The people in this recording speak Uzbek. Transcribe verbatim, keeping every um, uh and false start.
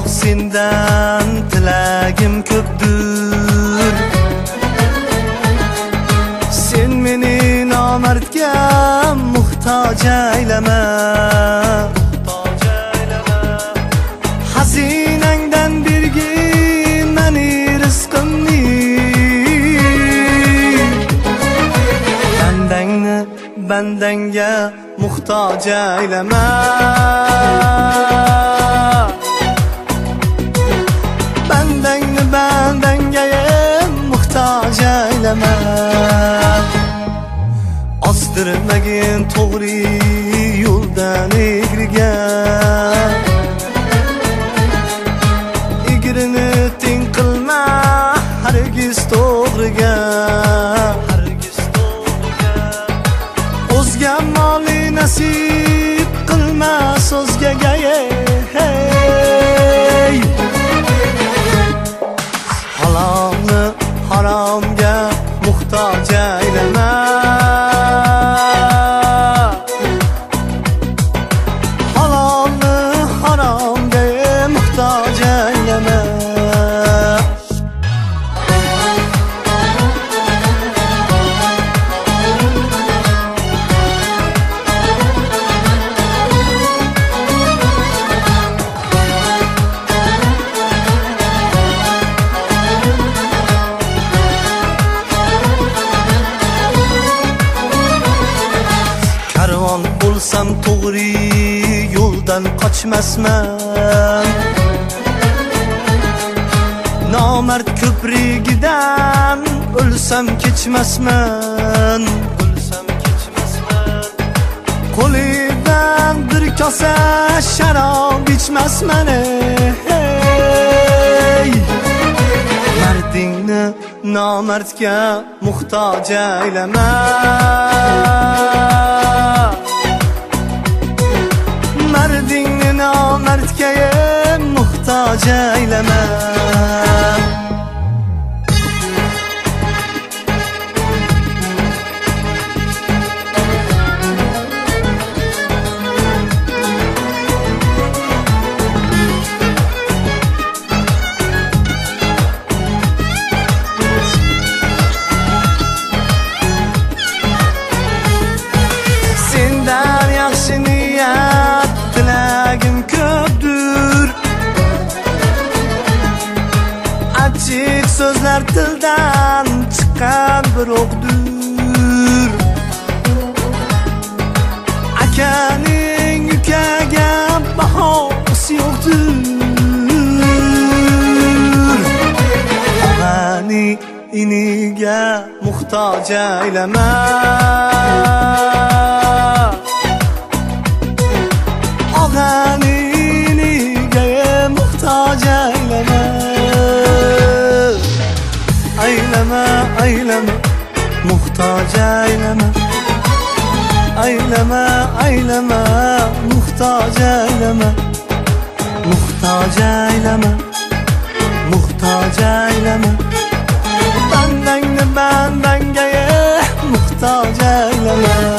Oh sendan tilagim ko'pdir. Sen meni nomardga muhtoj aylama. Hazinangdan bergin meni rizqimni. Bandangni bandanga muhtoj aylama. Bandangni bandanga muhtoj aylama. Ostirmagin to'g'ri yo'ldan egrigan. Egrini teng qilma hargiz to'g'riga. Hargiz to'g'riga. O'zga moli nasib qilma so'zga hey. Halolni haromga muhtoj aylama. Halolni haromga muhtoj aylama. Karvon bo'lsam to'g'ri yo'ldan qochmasman. Nomard ko'prigidan o'lsam kechmasman. O'lsam kechmasman. Qo'lidan bir kosa sharob ichmasman. Hey. Mardingni nomardga muhtoj aylama. Mardingni nomardga muhtoj aylama. Sendan yaxshi niyat tilagim ko'pdir. Achchiq so'zlar tildan chiqqan bir o'qdir. Akaning ukaga bahosi yo'qdir. Og'ani iniga muhtoj aylama. Og'ani iniga muhtoj aylama. Aylama, aylama, muhtoj aylama. Aylama, aylama, muhtoj aylama. Muhtoj aylama, muhtoj aylama. Bandangni bandanga muhtoj aylama.